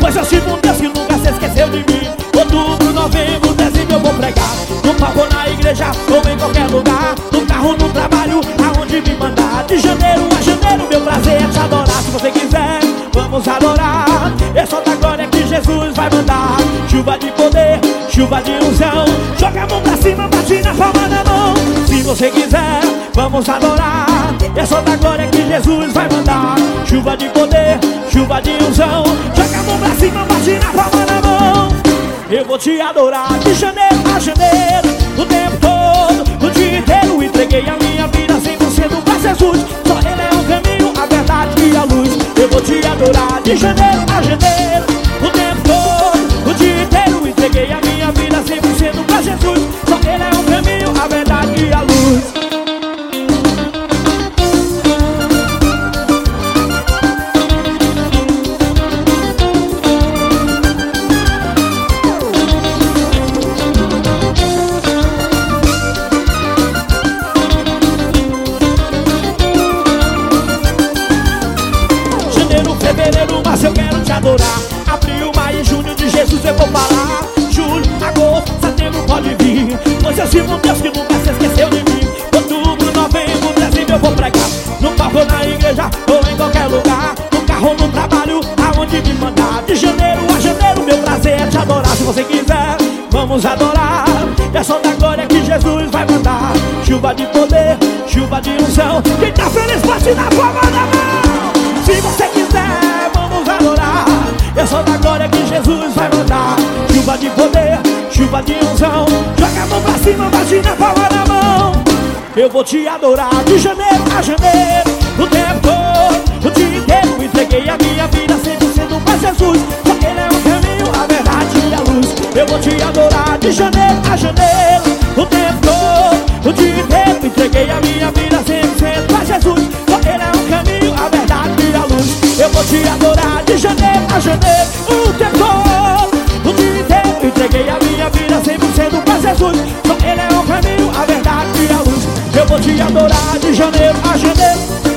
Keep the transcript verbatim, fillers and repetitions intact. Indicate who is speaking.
Speaker 1: Pois eu sirvo um Deus que nunca se esqueceu de mim. Outubro, novembro, dezembro eu vou pregar. No palco, na igreja ou em qualquer lugar. No carro, no trabalho, aonde me mandar. De janeiro a janeiro, meu prazer é te adorar. Se você quiser, vamos adorar. É só da glória que Jesus vai mandar. Chuva de poder, chuva de unção. Joga a mão pra cima, bate na palma da mão. Se você quiser, vamos adorar. É só da glória que Jesus vai mandar. Chuva de poder, chuva de unção. Joga a mão pra cima, bate na palma da mão. Eu vou te adorar de janeiro a janeiro, o tempo todo, o dia inteiro. Entreguei a minha vida cem por cento pra Jesus. Só Ele é o caminho, a verdade e a luz. Eu vou te adorar de janeiro a janeiro, o tempo todo, o dia inteiro. Entreguei a minha vida cem por cento pra Jesus. Só Ele é o caminho, a verdade e a luz. Fevereiro, mas eu quero te adorar. Abril, maio, junho, de Jesus eu vou falar. Julho, agosto, setembro pode vir. Pois eu sirvo um Deus que nunca se esqueceu de mim. Outubro, novembro, dezembro eu vou pregar. No palco, na igreja ou em qualquer lugar. No carro, no trabalho, aonde me mandar. De janeiro a janeiro, meu prazer é te adorar. Se você quiser, vamos adorar. É só da glória que Jesus vai mandar. Chuva de poder, chuva de unção. Quem tá feliz bate na palma da mão. Se você quiser, vamos adorar. É só da glória que Jesus vai mandar. Chuva de poder, chuva de unção. Joga a mão pra cima, bate na palma da mão. Eu vou te adorar de janeiro a janeiro, o tempo todo, o dia inteiro. Entreguei a minha vida cem por cento pra Jesus. Só Ele é o caminho, a verdade e a luz. Eu vou te adorar de janeiro a janeiro, o tempo todo, o dia inteiro. Entreguei a minha vida cem por cento pra Jesus. Só Ele é o caminho, a verdade e a luz. Eu vou te adorar de janeiro a janeiro, o tempo todo, o dia inteiro. Entreguei a minha vida cem por cento pra Jesus. Só Ele é o caminho, a verdade e a luz. Eu vou te adorar de janeiro a janeiro.